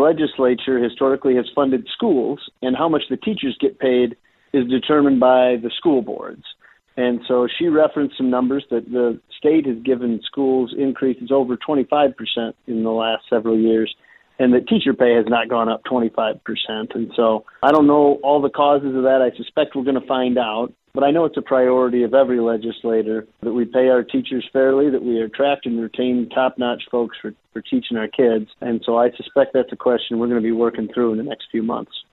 legislature historically has funded schools, and how much the teachers get paid is determined by the school boards. And so she referenced some numbers that the state has given schools increases over 25% in the last several years, and that teacher pay has not gone up 25%. And so I don't know all the causes of that. I suspect we're going to find out. But I know it's a priority of every legislator that we pay our teachers fairly, that we attract and retain top-notch folks for teaching our kids. And so I suspect that's a question we're going to be working through in the next few months.